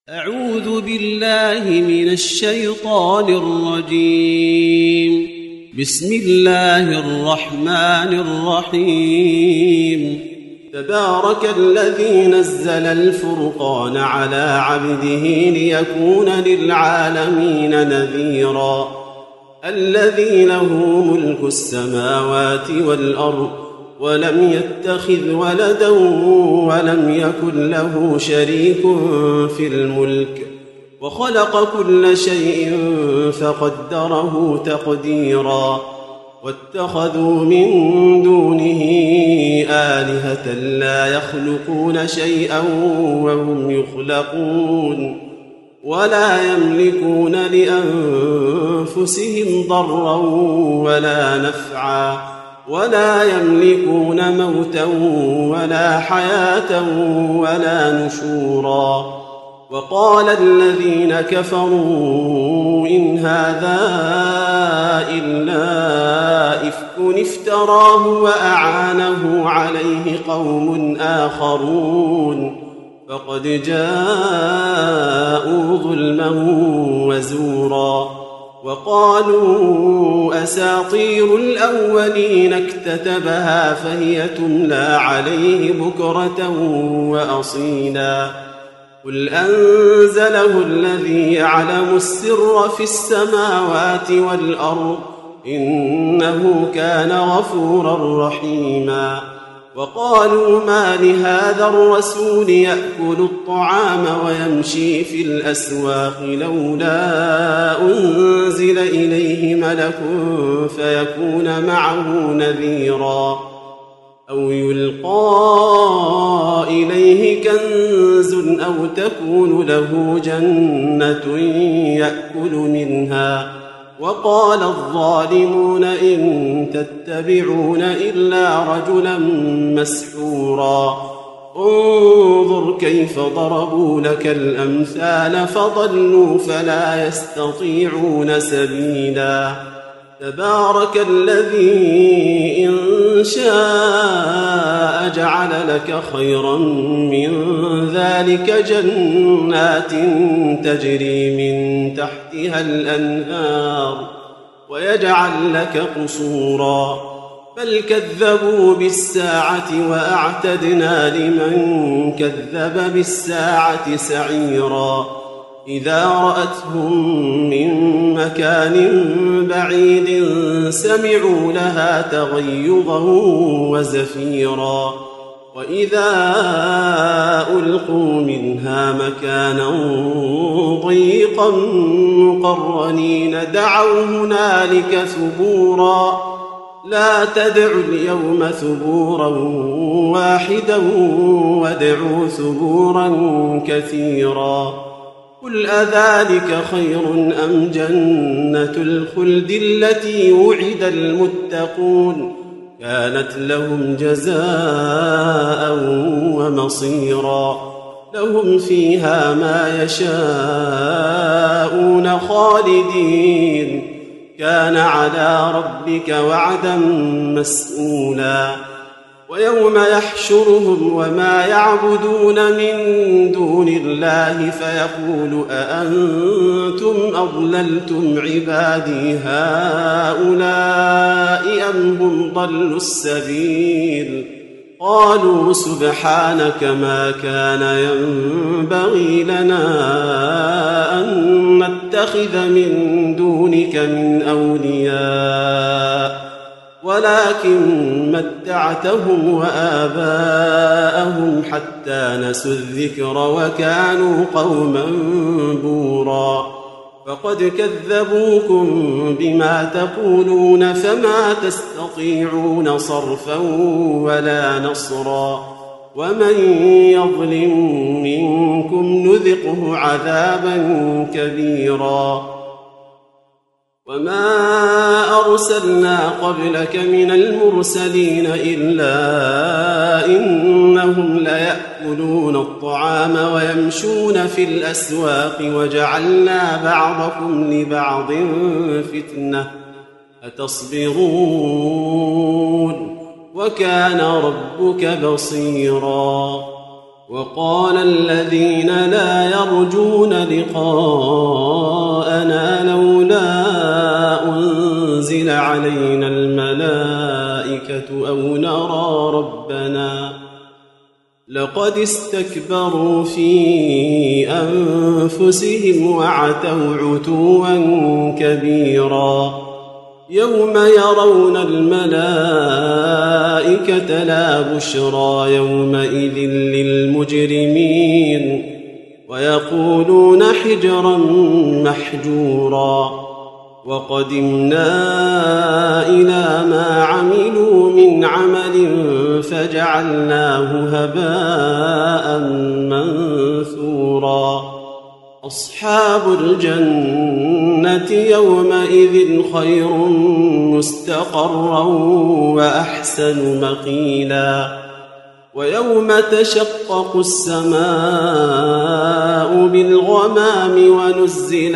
أعوذ بالله من الشيطان الرجيم. بسم الله الرحمن الرحيم. تبارك الذي نزل الفرقان على عبده ليكون للعالمين نذيرا. الذي له ملك السماوات والأرض ولم يتخذ ولدا ولم يكن له شريك في الملك وخلق كل شيء فقدره تقديرا. واتخذوا من دونه آلهة لا يخلقون شيئا وهم يخلقون ولا يملكون لأنفسهم ضرا ولا نفعا ولا يملكون موتا ولا حياة ولا نشورا. وقال الذين كفروا إن هذا إلا إفك افتراه وأعانه عليه قوم آخرون فقد جاءوا ظلما وزورا. وقالوا أساطير الأولين اكتتبها فهي تملى عليه بكرة وأصيلا. قل أنزله الذي يعلم السر في السماوات والأرض إنه كان غفورا رحيما. وقالوا ما لهذا الرسول يأكل الطعام ويمشي في الأسواق لولا أنزل إليه ملك فيكون معه نذيرا أو يلقى إليه كنز أو تكون له جنة يأكل منها. وقال الظالمون إن تتبعون إلا رجلا مسحورا. انظر كيف ضربوا لك الأمثال فضلوا فلا يستطيعون سبيلا. تبارك الذي إن شاء جعل لك خيرا من ذلك جنات تجري من تحتها الأنهار ويجعل لك قصورا. بل كذبوا بالساعة وأعتدنا لمن كذب بالساعة سعيرا. إذا رأتهم من مكان بعيد سمعوا لها تغيظا وزفيرا. وإذا ألقوا منها مكانا ضيقا مقرنين دعوا هنالك ثبورا. لا تدعوا اليوم ثبورا واحدا وادعوا ثبورا كثيرا. قل أذلك خير أم جنة الخلد التي وعد المتقون كانت لهم جزاء ومصيرا. لهم فيها ما يشاءون خالدين كان على ربك وعدا مسئولا. ويوم يحشرهم وما يعبدون من دون الله فيقول أأنتم أضللتم عبادي هؤلاء أم هم ضلوا السبيل. قالوا سبحانك ما كان ينبغي لنا أن نتخذ من دونك من أولياء ولكن متعتهم وآباءهم حتى نسوا الذكر وكانوا قوما بورا. فقد كذبوكم بما تقولون فما تستطيعون صرفا ولا نصرا. ومن يظلم منكم نذقه عذابا كبيرا. وما أرسلنا قبلك من المرسلين إلا إنهم ليأكلون الطعام ويمشون في الأسواق وجعلنا بعضكم لبعض فتنة أتصبرون وكان ربك بصيرا. وقال الذين لا يرجون لقاءنا لولا أنزل علينا الملائكة أو نرى ربنا لقد استكبروا في أنفسهم وعتوا عتوا كبيرا يوم يرون الملائكة لا بشرى يومئذ للمجرمين ويقولون حجرا محجورا وقدمنا إلى ما عملوا من عمل فجعلناه هباء منثورا أصحاب الجنة يومئذ خير مستقرا وأحسن مقيلا ويوم تشقق السماء بالغمام ونزل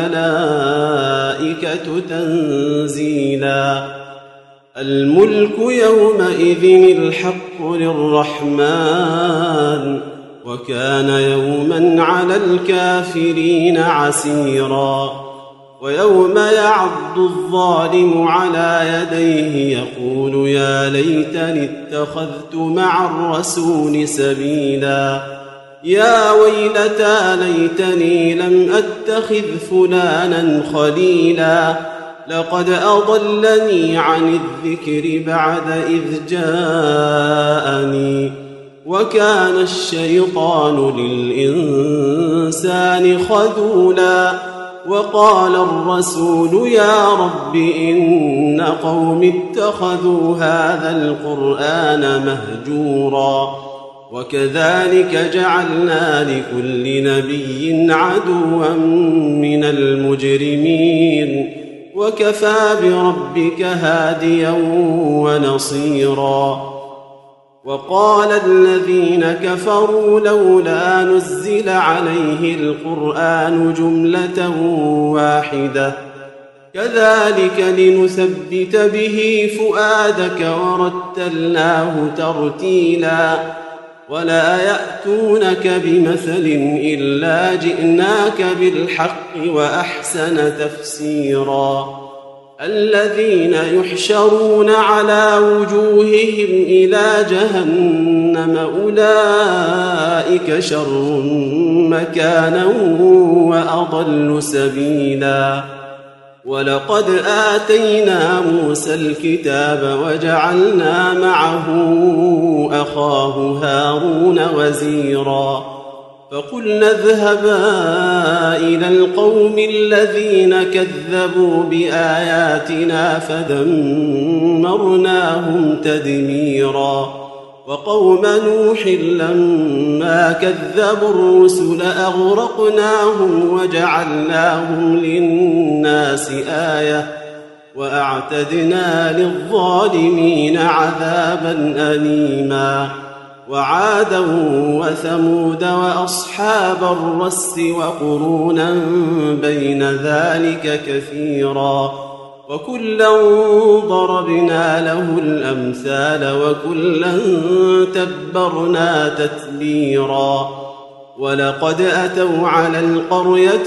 الملائكة تنزيلا الملك يومئذ الحق للرحمن وكان يوما على الكافرين عسيرا ويوم يعض الظالم على يديه يقول يا ليتني اتخذت مع الرسول سبيلا يا ويلتى ليتني لم أتخذ فلانا خليلا لقد أضلني عن الذكر بعد إذ جاءني وكان الشيطان للإنسان خذولا وقال الرسول يا رب إن قوم اتخذوا هذا القرآن مهجورا وكذلك جعلنا لكل نبي عدوا من المجرمين وكفى بربك هاديا ونصيرا وقال الذين كفروا لولا نزل عليه القرآن جملة واحدة كذلك لنثبت به فؤادك ورتلناه ترتيلا ولا يأتونك بمثل إلا جئناك بالحق وأحسن تفسيرا الذين يحشرون على وجوههم إلى جهنم أولئك شر مكانا وأضل سبيلا ولقد آتينا موسى الكتاب وجعلنا معه أخاه هارون وزيرا فقلنا اذهبا إلى القوم الذين كذبوا بآياتنا فدمرناهم تدميرا وقوم نوح لما كذبوا الرسل أغرقناهم وجعلناهم للناس آية وأعتدنا للظالمين عذابا أليما وعادا وثمود وأصحاب الرس وقرونا بين ذلك كثيرا وكلا ضربنا له الأمثال وكلا تبرنا تتبيرا ولقد أتوا على القرية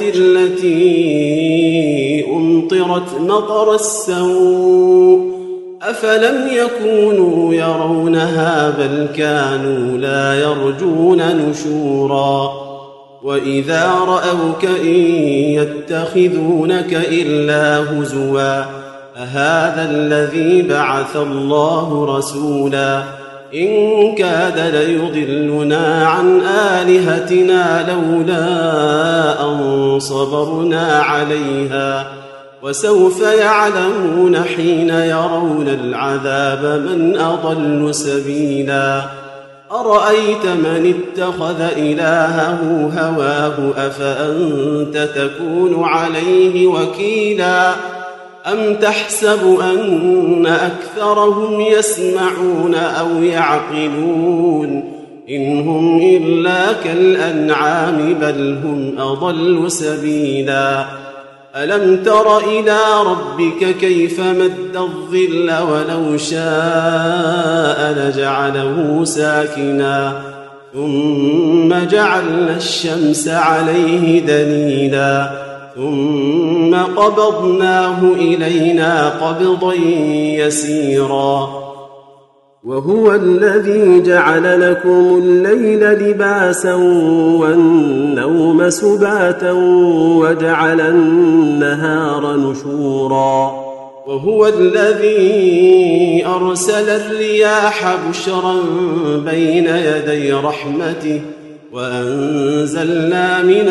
التي أمطرت مطر السوء أفلم يكونوا يرونها بل كانوا لا يرجون نشورا وإذا رأوك إن يتخذونك إلا هزوا أهذا الذي بعث الله رسولا إن كاد ليضلنا عن آلهتنا لولا أن صبرنا عليها وسوف يعلمون حين يرون العذاب من أضل سبيلا أرأيت من اتخذ إلهه هواه أفأنت تكون عليه وكيلا أم تحسب أن أكثرهم يسمعون أو يعقلون إن هم إلا كالأنعام بل هم أضل سبيلا ألم تر إلى ربك كيف مد الظل ولو شاء لجعله ساكنا ثم جعلنا الشمس عليه دليلا ثم قبضناه إلينا قبضا يسيرا وهو الذي جعل لكم الليل لباسا والنوم سباتا وجعل النهار نشورا وهو الذي أرسل الرياح بشرا بين يدي رحمته وأنزلنا من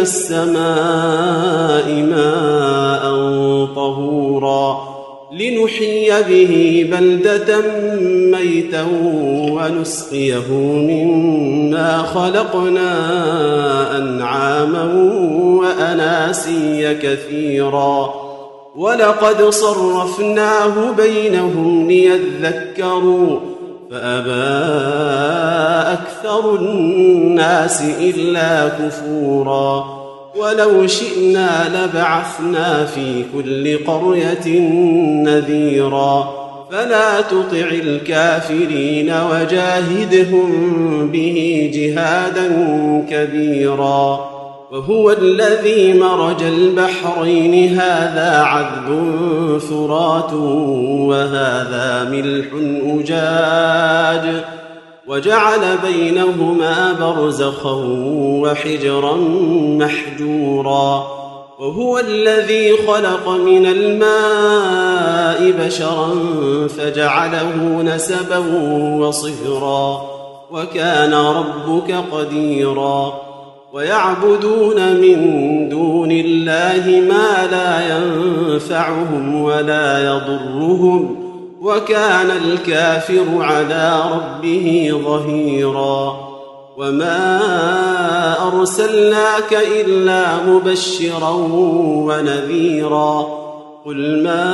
السماء ماء طهورا لنحيي به بلدة ميتا ونسقيه مما خلقنا أنعاما وأناسيا كثيرا ولقد صرفناه بينهم ليذكروا فأبى أكثر الناس إلا كفورا ولو شئنا لبعثنا في كل قرية نذيرا فلا تطع الكافرين وجاهدهم به جهادا كبيرا وهو الذي مرج البحرين هذا عذب فرات وهذا ملح أجاج وجعل بينهما برزخا وحجرا محجورا وهو الذي خلق من الماء بشرا فجعله نسبا وصهرا وكان ربك قديرا ويعبدون من دون الله ما لا ينفعهم ولا يضرهم وكان الكافر على ربه ظهيرا وما أرسلناك إلا مبشرا ونذيرا قل ما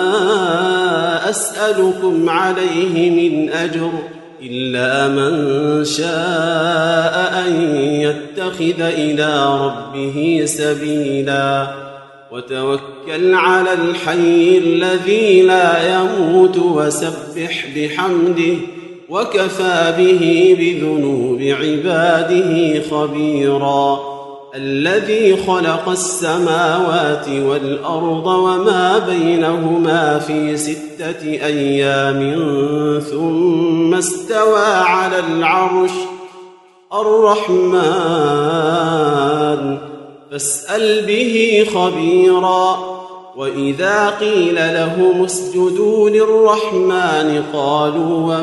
أسألكم عليه من أجر إلا من شاء أن يتخذ إلى ربه سبيلا وتوكل على الحي الذي لا يموت وسبح بحمده وكفى به بذنوب عباده خبيرا الذي خلق السماوات والأرض وما بينهما في 6 أيام ثم استوى على العرش الرحمن فاسأل به خبيرا وإذا قيل لهم اسجدوا للرحمن قالوا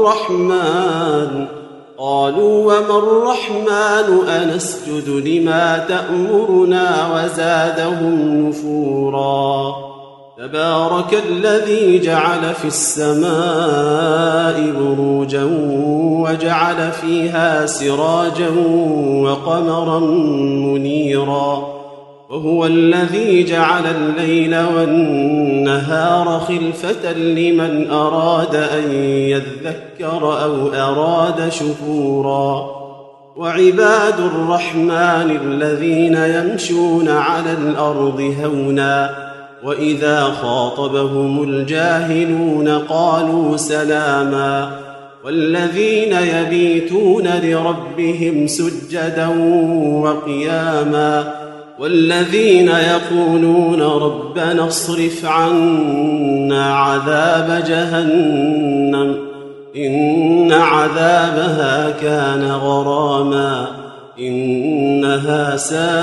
وما الرحمن أنسجد لما تأمرنا وزادهم نفورا تبارك الذي جعل في السماء بروجا وجعل فيها سراجا وقمرا منيرا وهو الذي جعل الليل والنهار خلفة لمن أراد أن يذكر أو أراد شكورا وعباد الرحمن الذين يمشون على الأرض هونا وإذا خاطبهم الجاهلون قالوا سلاما والذين يبيتون لربهم سجدا وقياما والذين يقولون ربنا اصرف عنا عذاب جهنم إن عذابها كان غراما إنها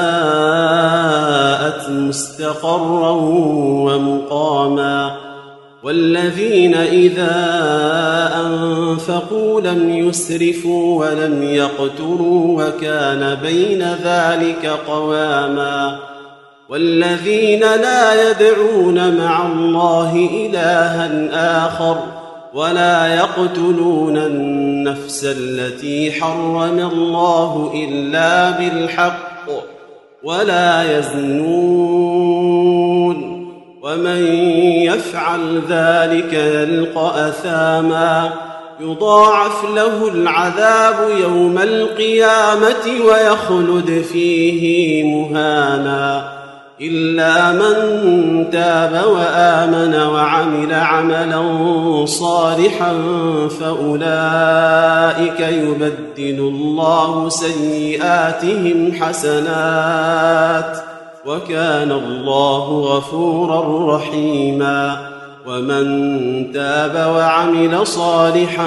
ساءت مستقرا ومقاما والذين إذا أنفقوا لم يسرفوا ولم يقتروا وكان بين ذلك قواما والذين لا يدعون مع الله إلها آخر ولا يقتلون النفس التي حرم الله إلا بالحق ولا يزنون ومن يفعل ذلك يلقى أثاما يضاعف له العذاب يوم القيامة ويخلد فيه مهانا إلا من تاب وآمن وعمل عملا صالحا فأولئك يبدل الله سيئاتهم حسنات وكان الله غفورا رحيما ومن تاب وعمل صالحا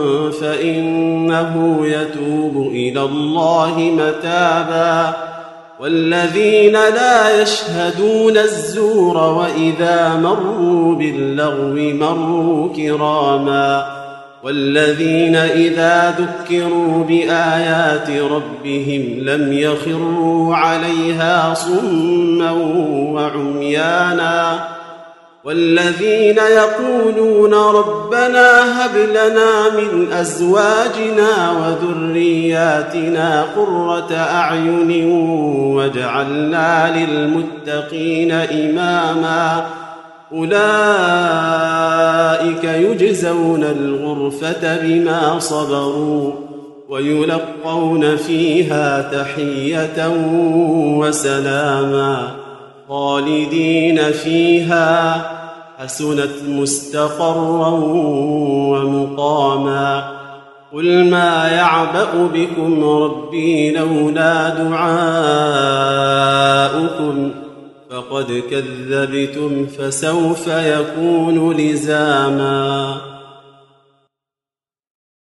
فإنه يتوب إلى الله متابا والذين لا يشهدون الزور وإذا مروا باللغو مروا كراما والذين إذا ذكروا بآيات ربهم لم يخروا عليها صما وعميانا والذين يقولون ربنا هب لنا من أزواجنا وذرياتنا قرة أعين واجعلنا للمتقين إماما أولئك يجزون الغرفة بما صبروا ويلقون فيها تحية وسلاما خالدين فيها حسنت مستقرا ومقاما قل ما يعبأ بكم ربي لولا دعاؤكم فقد كذبتم فسوف يكون لزاما